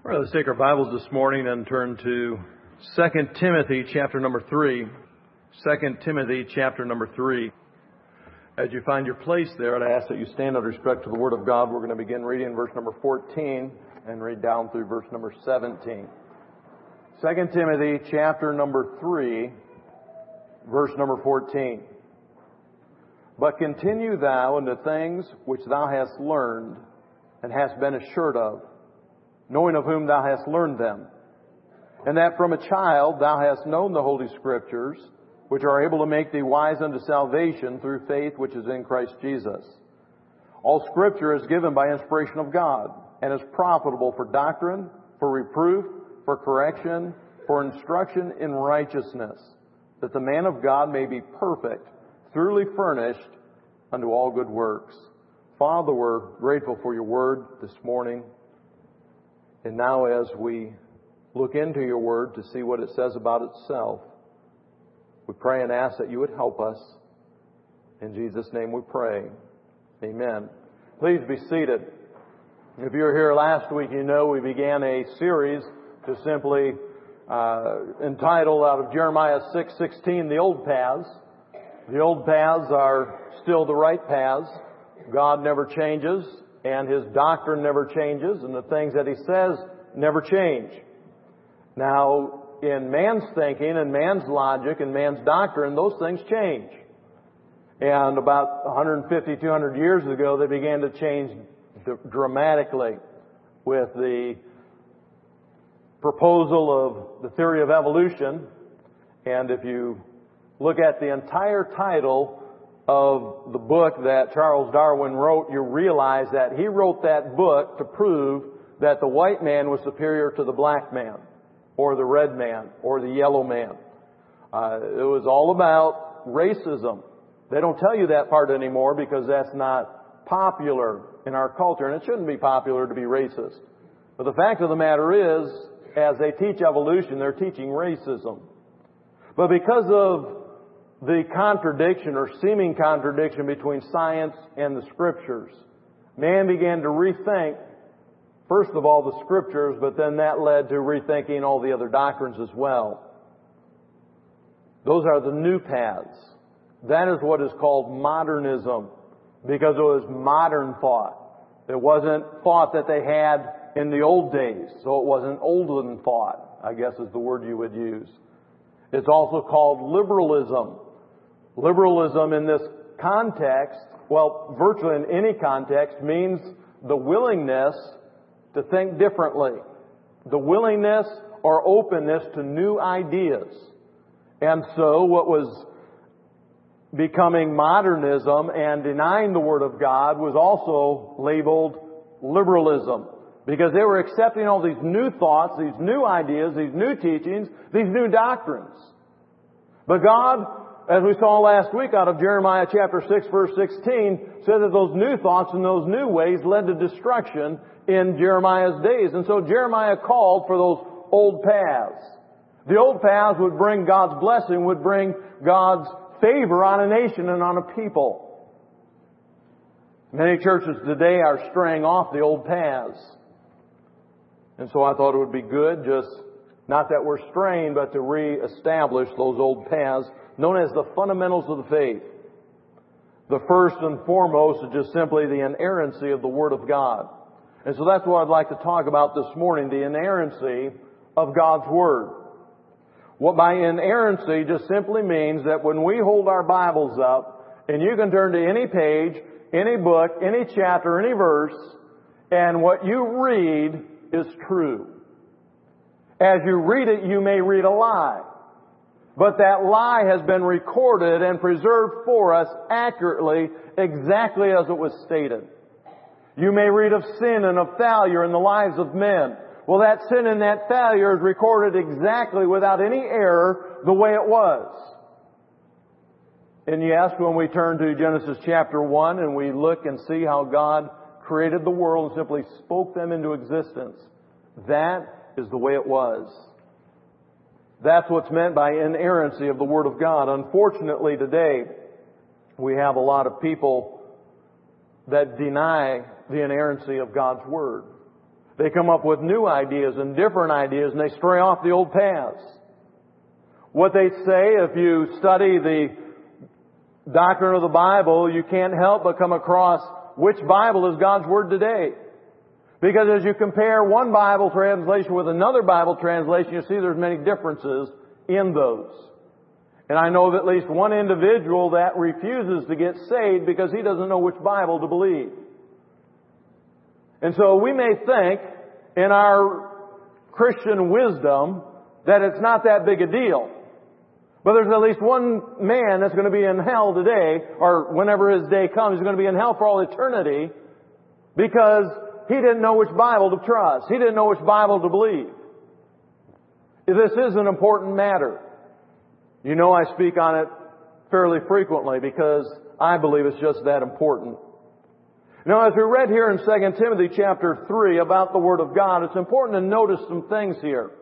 All right, let's take our Bibles this morning and turn to 2 Timothy chapter number 3. 2 Timothy chapter number 3. As you find your place there, I'd ask that you stand out of respect to the Word of God. We're going to begin reading verse number 14 and read down through verse number 17. 2 Timothy chapter number 3, verse number 14. But continue thou in the things which thou hast learned and hast been assured of, knowing of whom thou hast learned them, and that from a child thou hast known the Holy Scriptures, which are able to make thee wise unto salvation through faith which is in Christ Jesus. All Scripture is given by inspiration of God, and is profitable for doctrine, for reproof, for correction, for instruction in righteousness, that the man of God may be perfect, thoroughly furnished unto all good works. Father, we're grateful for your word this morning. And now as we look into your word to see what it says about itself, we pray and ask that you would help us. In Jesus' name we pray. Amen. Please be seated. If you were here last week, you know we began a series to simply entitled out of Jeremiah 6:16, The Old Paths. The old paths are still the right paths. God never changes, and His doctrine never changes, and the things that He says never change. Now, in man's thinking and man's logic and man's doctrine, those things change. And about 150, 200 years ago, they began to change dramatically with the proposal of the theory of evolution. And if you look at the entire title of the book that Charles Darwin wrote, you realize that he wrote that book to prove that the white man was superior to the black man, or the red man, or the yellow man. It was all about racism. They don't tell you that part anymore because that's not popular in our culture, and it shouldn't be popular to be racist. But the fact of the matter is, as they teach evolution, they're teaching racism. But because of the contradiction or seeming contradiction between science and the Scriptures, man began to rethink, first of all, the Scriptures, but then that led to rethinking all the other doctrines as well. Those are the new paths. That is what is called modernism, because it was modern thought. It wasn't thought that they had in the old days, so it wasn't olden thought, I guess is the word you would use. It's also called liberalism. Liberalism in this context, well, virtually in any context, means the willingness to think differently. The willingness or openness to new ideas. And so what was becoming modernism and denying the Word of God was also labeled liberalism. Because they were accepting all these new thoughts, these new ideas, these new teachings, these new doctrines. But God, as we saw last week out of Jeremiah chapter 6 verse 16, said that those new thoughts and those new ways led to destruction in Jeremiah's days. And so Jeremiah called for those old paths. The old paths would bring God's blessing, would bring God's favor on a nation and on a people. Many churches today are straying off the old paths. And so I thought it would be good, just not that we're straying, but to reestablish those old paths known as the fundamentals of the faith. The first and foremost is just simply the inerrancy of the Word of God. And so that's what I'd like to talk about this morning, the inerrancy of God's Word. What by inerrancy just simply means that when we hold our Bibles up, and you can turn to any page, any book, any chapter, any verse, and what you read is true. As you read it, you may read a lie. But that lie has been recorded and preserved for us accurately, exactly as it was stated. You may read of sin and of failure in the lives of men. Well, that sin and that failure is recorded exactly without any error the way it was. And yes, when we turn to Genesis chapter 1 and we look and see how God created the world and simply spoke them into existence, that is the way it was. That's what's meant by inerrancy of the Word of God. Unfortunately, today, we have a lot of people that deny the inerrancy of God's Word. They come up with new ideas and different ideas, and they stray off the old paths. What they say, if you study the doctrine of the Bible, you can't help but come across which Bible is God's Word today. Because as you compare one Bible translation with another Bible translation, you see there's many differences in those. And I know of at least one individual that refuses to get saved because he doesn't know which Bible to believe. And so we may think in our Christian wisdom that it's not that big a deal. But there's at least one man that's going to be in hell today, or whenever his day comes, he's going to be in hell for all eternity because he didn't know which Bible to trust. He didn't know which Bible to believe. This is an important matter. You know I speak on it fairly frequently because I believe it's just that important. Now, as we read here in 2 Timothy chapter 3 about the Word of God, it's important to notice some things here.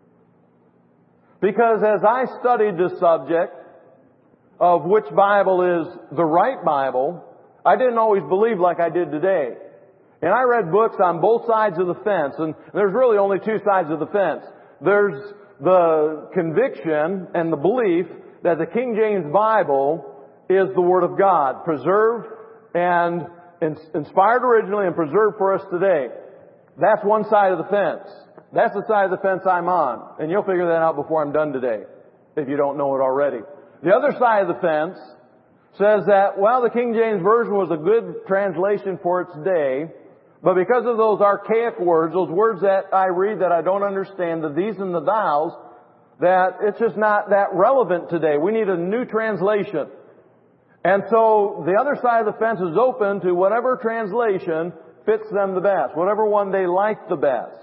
Because as I studied this subject of which Bible is the right Bible, I didn't always believe like I did today. And I read books on both sides of the fence, and there's really only two sides of the fence. There's the conviction and the belief that the King James Bible is the Word of God, preserved and inspired originally and preserved for us today. That's one side of the fence. That's the side of the fence I'm on. And you'll figure that out before I'm done today, if you don't know it already. The other side of the fence says that, well, the King James Version was a good translation for its day, but because of those archaic words, those words that I read that I don't understand, the these and the thous, that it's just not that relevant today. We need a new translation. And so the other side of the fence is open to whatever translation fits them the best, whatever one they like the best.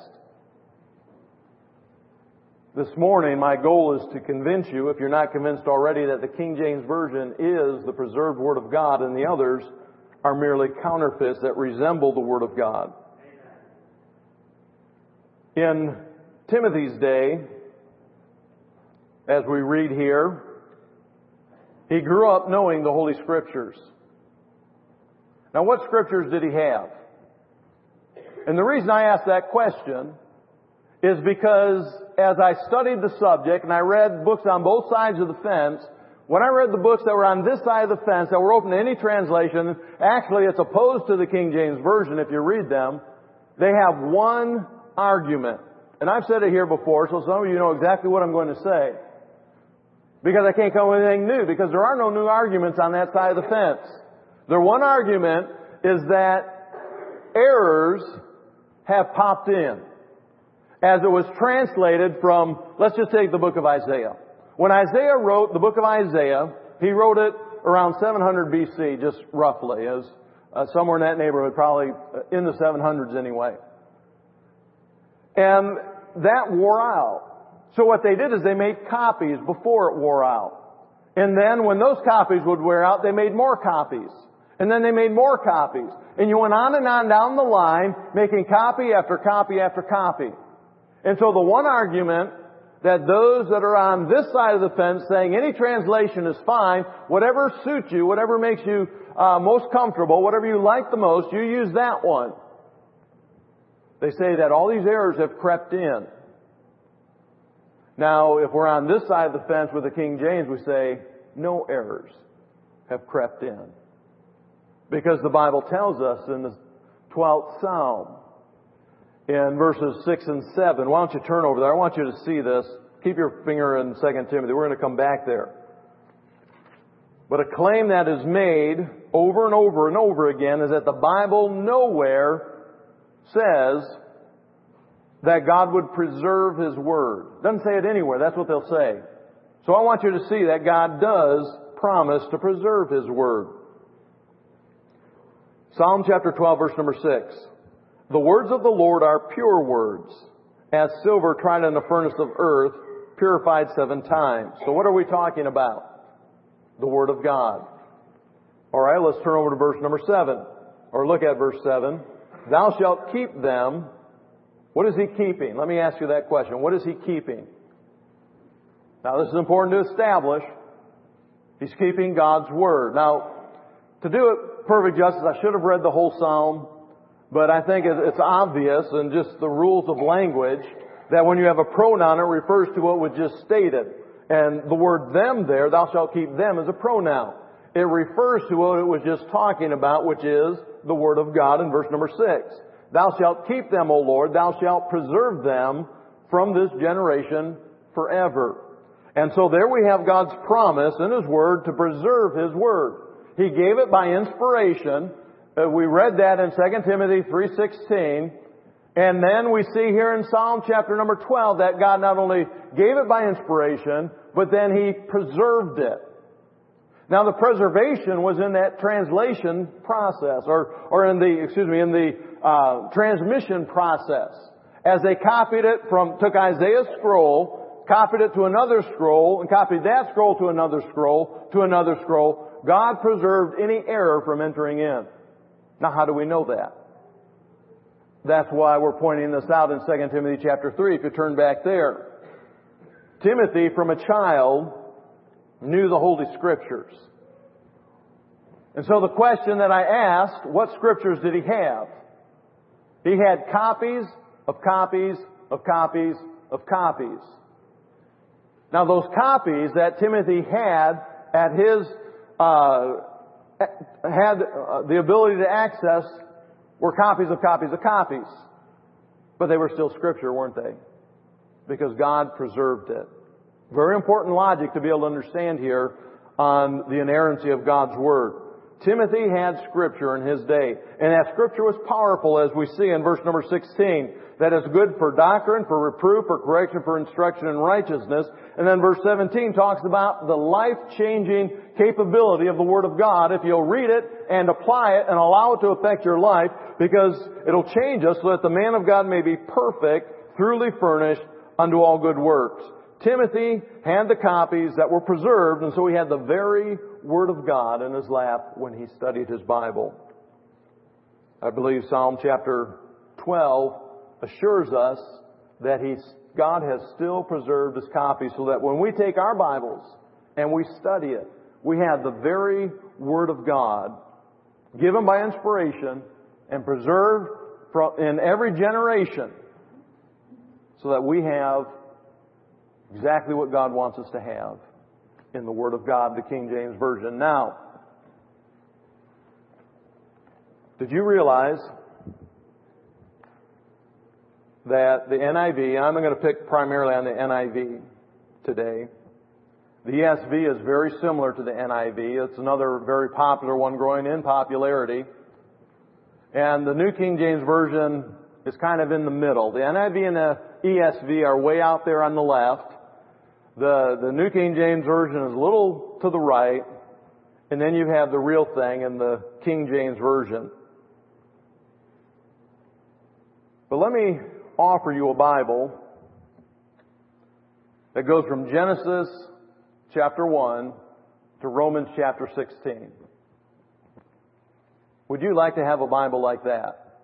This morning, my goal is to convince you, if you're not convinced already, that the King James Version is the preserved Word of God and the others are merely counterfeits that resemble the Word of God. In Timothy's day, as we read here, he grew up knowing the Holy Scriptures. Now, what Scriptures did he have? And the reason I ask that question is because as I studied the subject and I read books on both sides of the fence, when I read the books that were on this side of the fence that were open to any translation, actually it's opposed to the King James Version if you read them, they have one argument. And I've said it here before, so some of you know exactly what I'm going to say. Because I can't come up with anything new, because there are no new arguments on that side of the fence. Their one argument is that errors have popped in as it was translated from, let's just take the book of Isaiah. When Isaiah wrote the book of Isaiah, he wrote it around 700 BC, just roughly, as somewhere in that neighborhood, probably in the 700s anyway. And that wore out. So what they did is they made copies before it wore out. And then when those copies would wear out, they made more copies. And then they made more copies. And you went on and on down the line, making copy after copy after copy. And so the one argument that those that are on this side of the fence saying any translation is fine, whatever suits you, whatever makes you most comfortable, whatever you like the most, you use that one. They say that all these errors have crept in. Now, if we're on this side of the fence with the King James, we say no errors have crept in. Because the Bible tells us in the 12th Psalm, in verses 6 and 7. Why don't you turn over there? I want you to see this. Keep your finger in 2 Timothy. We're going to come back there. But a claim that is made over and over and over again is that the Bible nowhere says that God would preserve His Word. Doesn't say it anywhere. That's what they'll say. So I want you to see that God does promise to preserve His Word. Psalm chapter 12, verse number 6. The words of the Lord are pure words, as silver tried in the furnace of earth, purified 7 times. So what are we talking about? The Word of God. All right, let's turn over to verse number 7. Or look at verse 7. Thou shalt keep them. What is He keeping? Let me ask you that question. What is He keeping? Now, this is important to establish. He's keeping God's Word. Now, to do it perfect justice, I should have read the whole Psalm. but I think it's obvious in just the rules of language that when you have a pronoun, it refers to what was just stated. And the word them there, thou shalt keep them, is a pronoun. It refers to what it was just talking about, which is the Word of God in verse number 6. Thou shalt keep them, O Lord, thou shalt preserve them from this generation forever. And so there we have God's promise in His Word to preserve His Word. He gave it by inspiration. We read that in 2 Timothy 3:16. And then we see here in Psalm chapter number 12 that God not only gave it by inspiration, but then He preserved it. Now the preservation was in that translation process, or in the transmission process. As they copied it took Isaiah's scroll, copied it to another scroll, and copied that scroll to another scroll, to another scroll, God preserved any error from entering in. Now how do we know that? That's why we're pointing this out in 2 Timothy chapter 3, if you turn back there. Timothy, from a child, knew the Holy Scriptures. And so the question that I asked, what Scriptures did he have? He had copies of copies of copies of copies. Now those copies that Timothy had at his, had the ability to access were copies of copies of copies. But they were still Scripture, weren't they? Because God preserved it. Very important logic to be able to understand here on the inerrancy of God's Word. Timothy had Scripture in his day. And that Scripture was powerful, as we see in verse number 16. That is good for doctrine, for reproof, for correction, for instruction in righteousness. And then verse 17 talks about the life-changing capability of the Word of God if you'll read it and apply it and allow it to affect your life, because it'll change us so that the man of God may be perfect, thoroughly furnished unto all good works. Timothy had the copies that were preserved, and so he had the very Word of God in his lap when he studied his Bible. I believe Psalm chapter 12 assures us that God has still preserved His copies, so that when we take our Bibles and we study it, we have the very Word of God given by inspiration and preserved in every generation, so that we have exactly what God wants us to have in the Word of God, the King James Version. Now, did you realize that the NIV, I'm going to pick primarily on the NIV today. The ESV is very similar to the NIV. It's another very popular one, growing in popularity. And the New King James Version is kind of in the middle. The NIV and the ESV are way out there on the left. The New King James Version is a little to the right. And then you have the real thing in the King James Version. But let me offer you a Bible that goes from Genesis chapter 1 to Romans chapter 16. Would you like to have a Bible like that?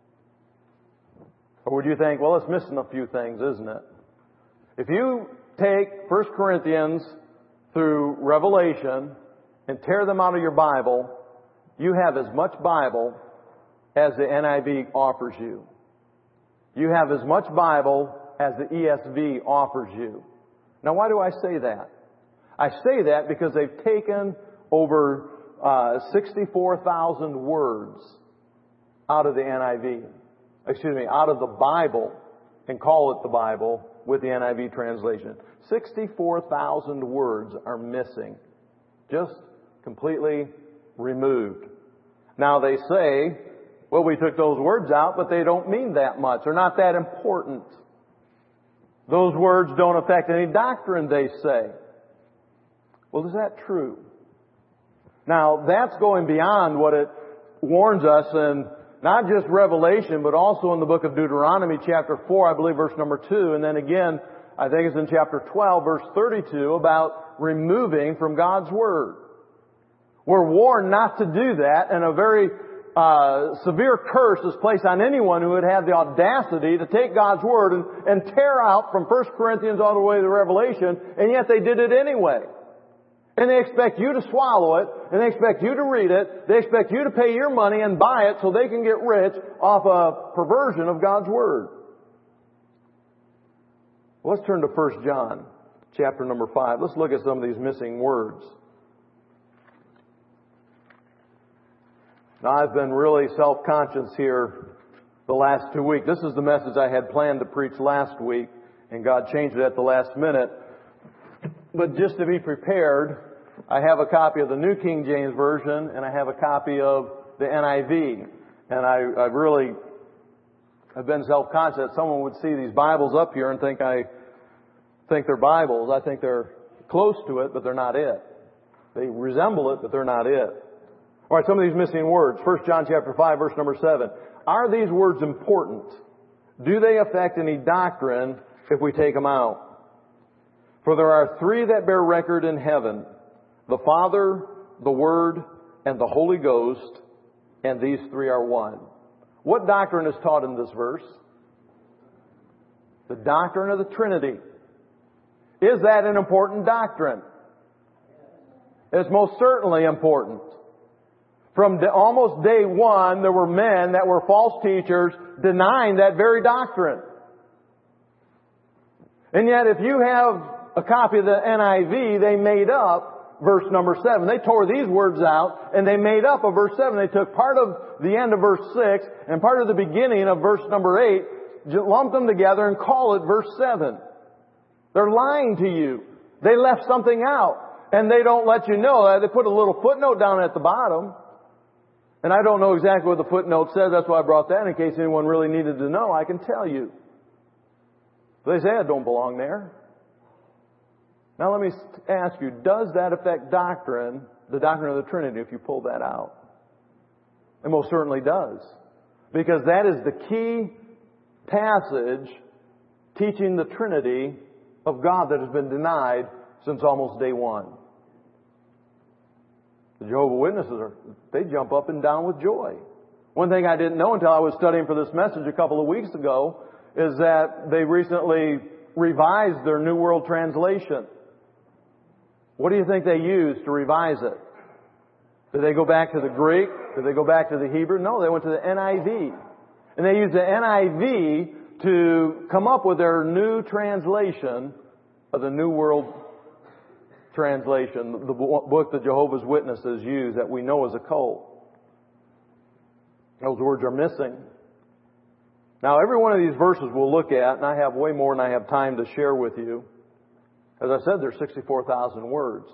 Or would you think, well, it's missing a few things, isn't it? If you take 1 Corinthians through Revelation and tear them out of your Bible, you have as much Bible as the NIV offers you. You have as much Bible as the ESV offers you. Now, why do I say that? I say that because they've taken over 64,000 words out of the NIV. Out of the Bible, and call it the Bible with the NIV translation. 64,000 words are missing. Just completely removed. Now they say, well, we took those words out, but they don't mean that much. They're not that important. Those words don't affect any doctrine, they say. Well, is that true? Now, that's going beyond what it warns us in not just Revelation, but also in the book of Deuteronomy, chapter 4, I believe, verse number 2. And then again, I think it's in chapter 12, verse 32, about removing from God's Word. We're warned not to do that, and a very severe curse is placed on anyone who would have the audacity to take God's Word and tear out from 1 Corinthians all the way to Revelation, and yet they did it anyway. And they expect you to swallow it and they expect you to read it. They expect you to pay your money and buy it so they can get rich off a perversion of God's Word. Well, let's turn to 1 John, chapter number 5. Let's look at some of these missing words. Now, I've been really self-conscious here the last 2 weeks. This is the message I had planned to preach last week, and God changed it at the last minute. But just to be prepared, I have a copy of the New King James Version, and I have a copy of the NIV. And I've been self-conscious that someone would see these Bibles up here and think they're Bibles. I think they're close to it, but they're not it. They resemble it, but they're not it. All right, some of these missing words. 1 John chapter 5, verse number 7. Are these words important? Do they affect any doctrine if we take them out? For there are three that bear record in heaven, the Father, the Word, and the Holy Ghost, and these three are one. What doctrine is taught in this verse? The doctrine of the Trinity. Is that an important doctrine? It's most certainly important. From almost day one, there were men that were false teachers denying that very doctrine. And yet, if you have a copy of the NIV, they made up verse number 7. They tore these words out and they made up a verse 7. They took part of the end of verse 6 and part of the beginning of verse number 8, lumped them together and call it verse 7. They're lying to you. They left something out and they don't let you know. They put a little footnote down at the bottom. And I don't know exactly what the footnote says. That's why I brought that in case anyone really needed to know. I can tell you. They say it don't belong there. Now let me ask you, does that affect doctrine, the doctrine of the Trinity, if you pull that out? It most certainly does. Because that is the key passage teaching the Trinity of God that has been denied since almost day one. The Jehovah's Witnesses, they jump up and down with joy. One thing I didn't know until I was studying for this message a couple of weeks ago is that they recently revised their New World Translation. What do you think they used to revise it? Did they go back to the Greek? Did they go back to the Hebrew? No, they went to the NIV. And they used the NIV to come up with their new translation of the New World Translation, the book the Jehovah's Witnesses use that we know as a cult. Those words are missing. Now, every one of these verses we'll look at, and I have way more than I have time to share with you. As I said, there's 64,000 words.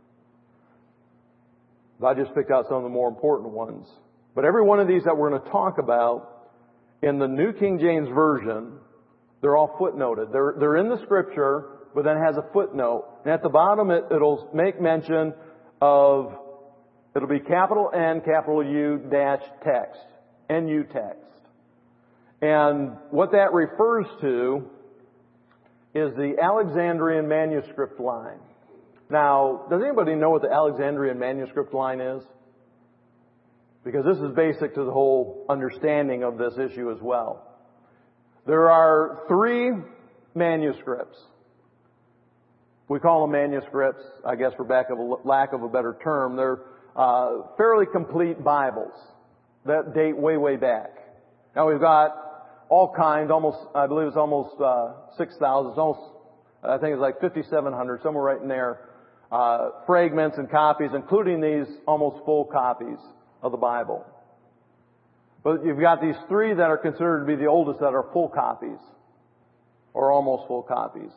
I just picked out some of the more important ones. But every one of these that we're going to talk about in the New King James Version, they're all footnoted. They're in the Scripture, but then it has a footnote. And at the bottom, it'll make mention of, it'll be capital N, capital U, dash text. NU text. And what that refers to is the Alexandrian manuscript line. Now, does anybody know what the Alexandrian manuscript line is? Because this is basic to the whole understanding of this issue as well. There are three manuscripts. We call them manuscripts, I guess for lack of a better term. They're fairly complete Bibles that date way, way back. Now we've got all kinds, I believe it's almost 6,000. It's almost, I think it's like 5,700, somewhere right in there. Fragments and copies, including these almost full copies of the Bible. But you've got these three that are considered to be the oldest that are full copies, or almost full copies.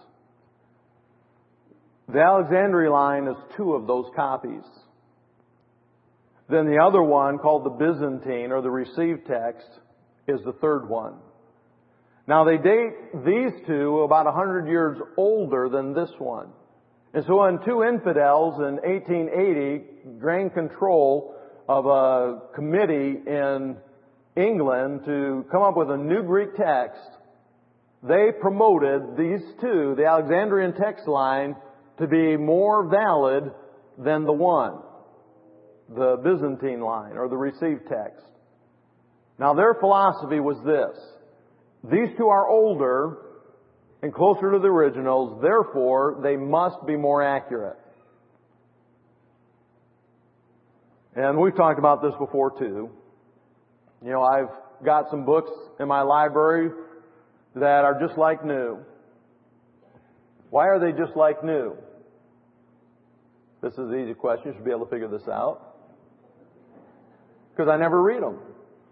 The Alexandria line is two of those copies. Then the other one, called the Byzantine, or the received text, is the third one. Now they date these two about 100 years older than this one. And so when two infidels in 1880 gained control of a committee in England to come up with a new Greek text, they promoted these two, the Alexandrian text line, to be more valid than the one, the Byzantine line, or the received text. Now their philosophy was this: these two are older and closer to the originals, therefore they must be more accurate. And we've talked about this before too. You know, I've got some books in my library that are just like new. Why are they just like new? This is an easy question. You should be able to figure this out. Because I never read them.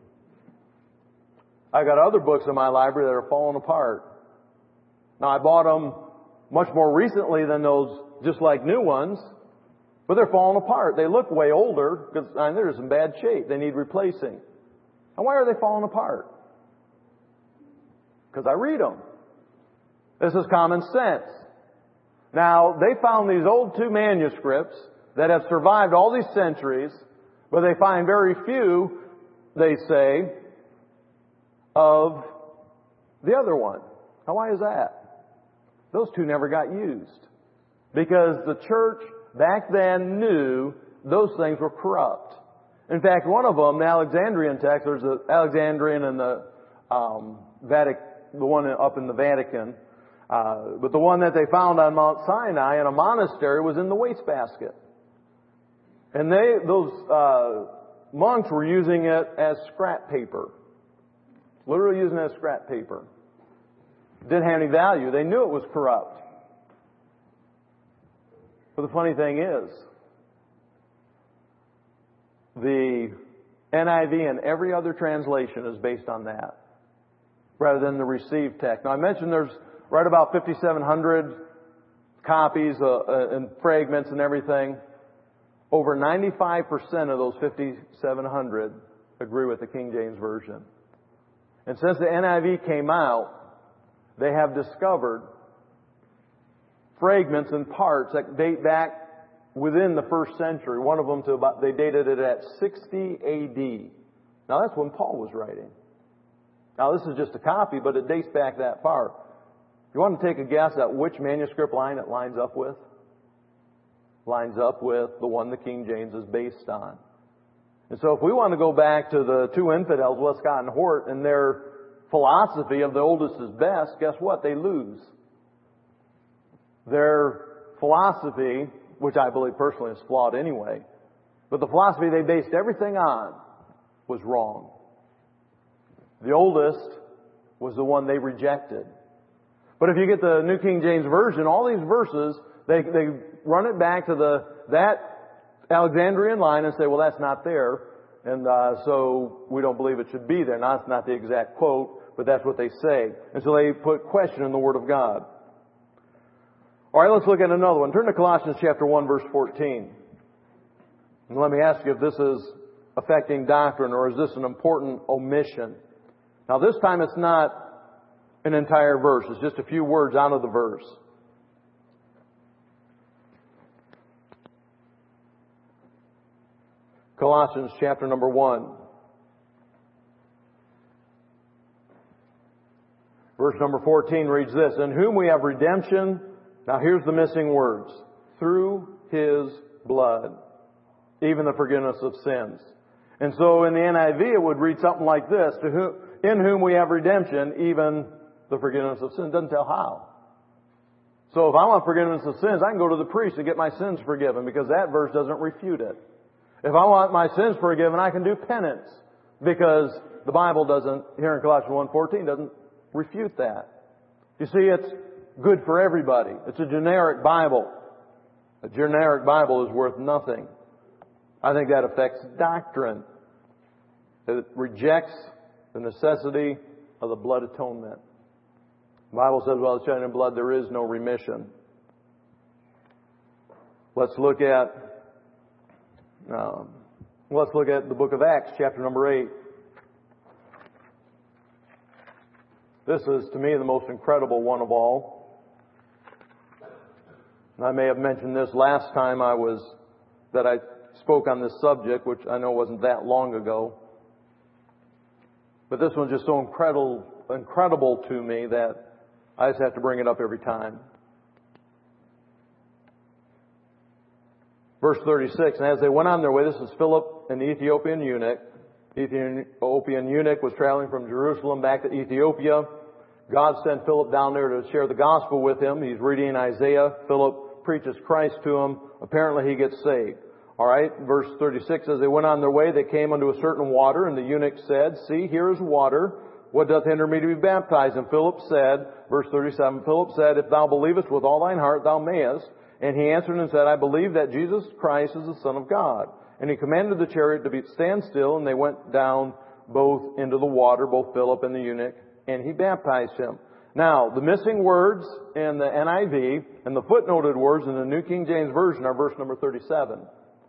I got other books in my library that are falling apart. Now, I bought them much more recently than those just like new ones, but they're falling apart. They look way older because they're just in bad shape. They need replacing. And why are they falling apart? Because I read them. This is common sense. Now, they found these old 2 manuscripts that have survived all these centuries, but they find very few, they say, of the other one. Now, why is that? Those 2 never got used. Because the church back then knew those things were corrupt. In fact, one of them, the Alexandrian text, there's the Alexandrian and the Vatican, the one up in the Vatican, but the one that they found on Mount Sinai in a monastery was in the wastebasket. And those monks were using it as scrap paper. Literally using it as scrap paper. Didn't have any value. They knew it was corrupt. But the funny thing is, the NIV and every other translation is based on that, rather than the received text. Now, I mentioned there's right about 5,700 copies and fragments and everything. Over 95% of those 5,700 agree with the King James Version. And since the NIV came out, they have discovered fragments and parts that date back within the 1st century. One of them they dated it at 60 AD. Now that's when Paul was writing. Now this is just a copy, but it dates back that far. You want to take a guess at which manuscript line it lines up with? Lines up with the one the King James is based on. And so if we want to go back to the 2 infidels, Westcott and Hort, and their philosophy of the oldest is best, guess what? They lose. Their philosophy, which I believe personally is flawed anyway, but the philosophy they based everything on was wrong. The oldest was the one they rejected. But if you get the New King James Version, all these verses, they run it back to that Alexandrian line and say, well, that's not there, and so we don't believe it should be there. Now, it's not the exact quote, but that's what they say. And so they put question in the Word of God. All right, let's look at another one. Turn to Colossians chapter 1, verse 14. And let me ask you if this is affecting doctrine or is this an important omission. Now, this time it's not an entire verse. It's just a few words out of the verse. Colossians chapter number 1. Verse number 14 reads this, in whom we have redemption. Now here's the missing words. Through His blood, even the forgiveness of sins. And so in the NIV it would read something like this, in whom we have redemption, even the forgiveness of sins. It doesn't tell how. So if I want forgiveness of sins, I can go to the priest and get my sins forgiven, because that verse doesn't refute it. If I want my sins forgiven, I can do penance, because the Bible doesn't, here in Colossians 1:14, doesn't refute that. You see, it's good for everybody. It's a generic Bible. A generic Bible is worth nothing. I think that affects doctrine. It rejects the necessity of the blood atonement. The Bible says, well, the shedding of blood, there is no remission. Let's look at the book of Acts, chapter number 8. This is, to me, the most incredible one of all. And I may have mentioned this last time that I spoke on this subject, which I know wasn't that long ago. But this one's just so incredible to me that I just have to bring it up every time. Verse 36, and as they went on their way, this is Philip and the Ethiopian eunuch. The Ethiopian eunuch was traveling from Jerusalem back to Ethiopia. God sent Philip down there to share the gospel with him. He's reading Isaiah. Philip preaches Christ to him. Apparently he gets saved. All right, verse 36, as they went on their way, they came unto a certain water, and the eunuch said, See, here is water. What doth hinder me to be baptized? And Philip said, verse 37, Philip said, If thou believest with all thine heart, thou mayest. And he answered and said, I believe that Jesus Christ is the Son of God. And he commanded the chariot to stand still, and they went down both into the water, both Philip and the eunuch, and he baptized him. Now, the missing words in the NIV and the footnoted words in the New King James Version are verse number 37.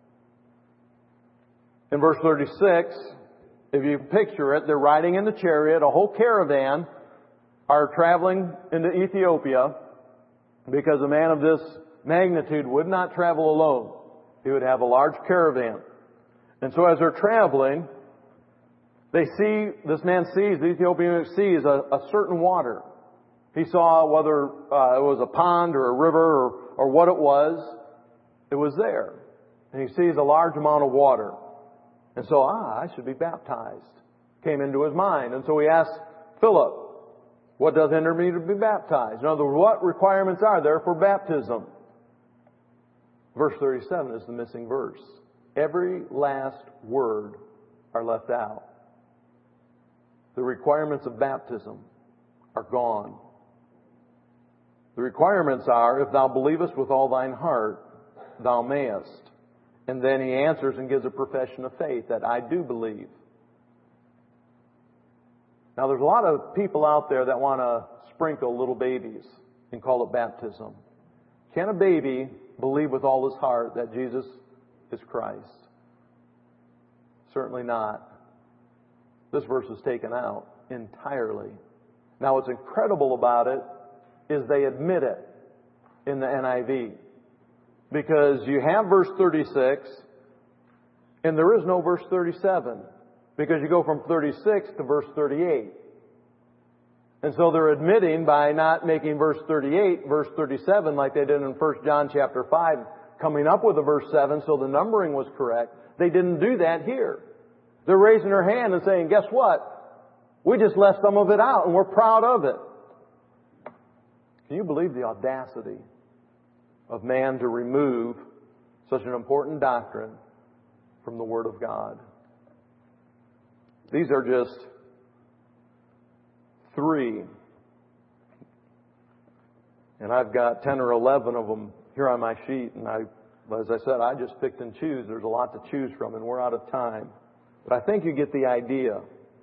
In verse 36, if you picture it, they're riding in the chariot. A whole caravan are traveling into Ethiopia because a man of this magnitude would not travel alone. He would have a large caravan. And so as they're traveling, the Ethiopian sees a certain water. He saw whether it was a pond or a river or what it was there. And he sees a large amount of water. And so, I should be baptized. Came into his mind. And so he asked Philip, what does hinder me to be baptized? In other words, what requirements are there for baptism? Verse 37 is the missing verse. Every last word are left out. The requirements of baptism are gone. The requirements are, if thou believest with all thine heart, thou mayest. And then he answers and gives a profession of faith that I do believe. Now there's a lot of people out there that want to sprinkle little babies and call it baptism. Can a baby believe with all his heart that Jesus is Christ? Certainly not. This verse is taken out entirely. Now what's incredible about it is they admit it in the NIV. Because you have verse 36, and there is no verse 37. Because you go from 36 to verse 38. And so they're admitting by not making verse 38, verse 37 like they did in 1 John chapter 5, coming up with a verse 7 so the numbering was correct. They didn't do that here. They're raising their hand and saying, guess what? We just left some of it out and we're proud of it. Can you believe the audacity of man to remove such an important doctrine from the Word of God? These are just 3. And I've got 10 or 11 of them here on my sheet. And as I said, I just picked and choose. There's a lot to choose from and we're out of time. But I think you get the idea.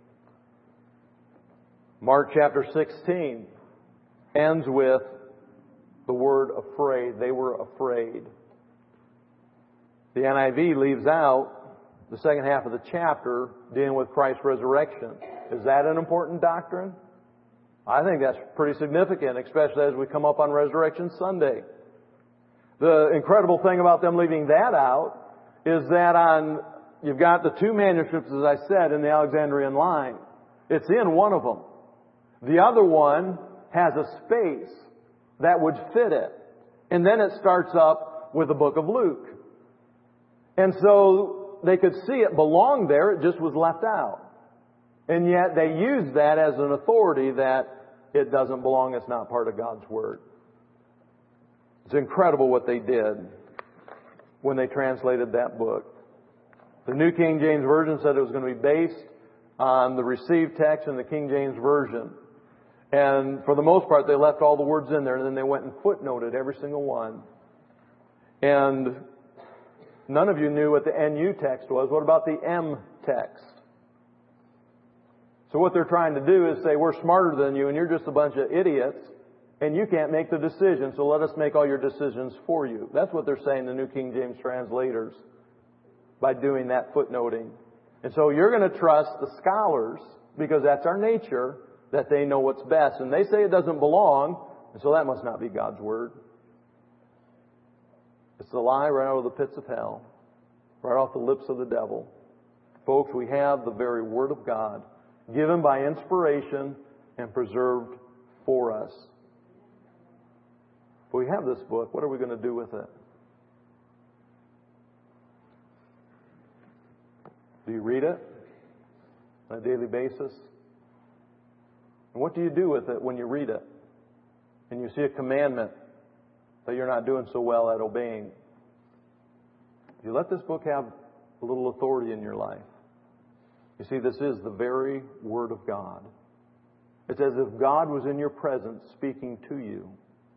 Mark chapter 16 ends with the word afraid. They were afraid. The NIV leaves out the second half of the chapter dealing with Christ's resurrection. Is that an important doctrine? I think that's pretty significant, especially as we come up on Resurrection Sunday. The incredible thing about them leaving that out is that you've got the 2 manuscripts, as I said, in the Alexandrian line. It's in one of them. The other one has a space that would fit it. And then it starts up with the book of Luke. And so they could see it belonged there, it just was left out. And yet they use that as an authority that it doesn't belong, it's not part of God's Word. It's incredible what they did when they translated that book. The New King James Version said it was going to be based on the received text in the King James Version. And for the most part, they left all the words in there, and then they went and footnoted every single one. And none of you knew what the NU text was. What about the M text? So what they're trying to do is say, we're smarter than you, and you're just a bunch of idiots, and you can't make the decision, so let us make all your decisions for you. That's what they're saying, the New King James translators, by doing that footnoting. And so you're going to trust the scholars, because that's our nature, that they know what's best. And they say it doesn't belong, and so that must not be God's Word. It's a lie right out of the pits of hell, right off the lips of the devil. Folks, we have the very Word of God, given by inspiration and preserved for us. If we have this book, what are we going to do with it? Do you read it on a daily basis? And what do you do with it when you read it? And you see a commandment that you're not doing so well at obeying? you let this book have a little authority in your life. You see, this is the very Word of God. It's as if God was in your presence speaking to you.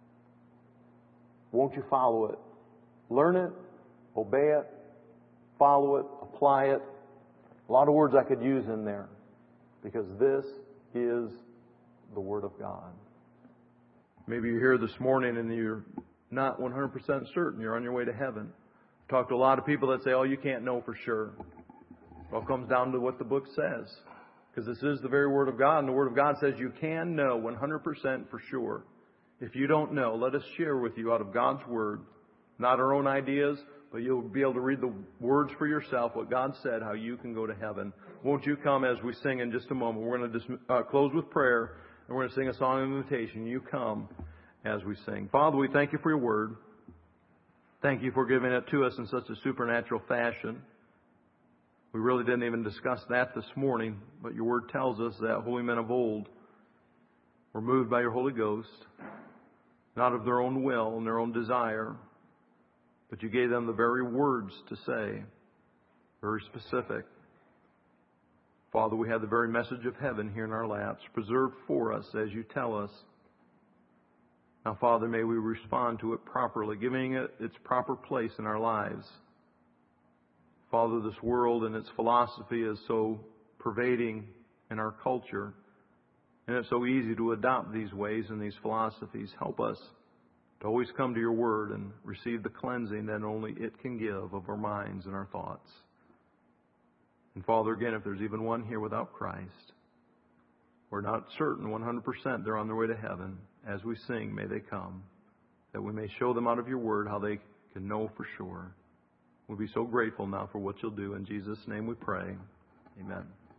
Won't you follow it? Learn it, obey it, follow it, apply it. A lot of words I could use in there, because this is the Word of God. Maybe you're here this morning and you're not 100% certain you're on your way to heaven. I've talked to a lot of people that say, oh, you can't know for sure. It all comes down to what the book says. Because this is the very Word of God, and the Word of God says you can know 100% for sure. If you don't know, let us share with you out of God's Word, not our own ideas, but you'll be able to read the words for yourself, what God said, how you can go to heaven. Won't you come as we sing in just a moment? We're going to close with prayer, and we're going to sing a song of invitation. You come as we sing. Father, we thank you for your Word. Thank you for giving it to us in such a supernatural fashion. We really didn't even discuss that this morning, but your Word tells us that holy men of old were moved by your Holy Ghost, not of their own will and their own desire, but you gave them the very words to say, very specific. Father, we have the very message of heaven here in our laps, preserved for us as you tell us. Now, Father, may we respond to it properly, giving it its proper place in our lives. Father, this world and its philosophy is so pervading in our culture, and it's so easy to adopt these ways and these philosophies. Help us to always come to your Word and receive the cleansing that only it can give of our minds and our thoughts. And Father, again, if there's even one here without Christ, we're not certain 100% they're on their way to heaven. As we sing, may they come, that we may show them out of your Word how they can know for sure. We'll be so grateful now for what you'll do. In Jesus' name we pray. Amen.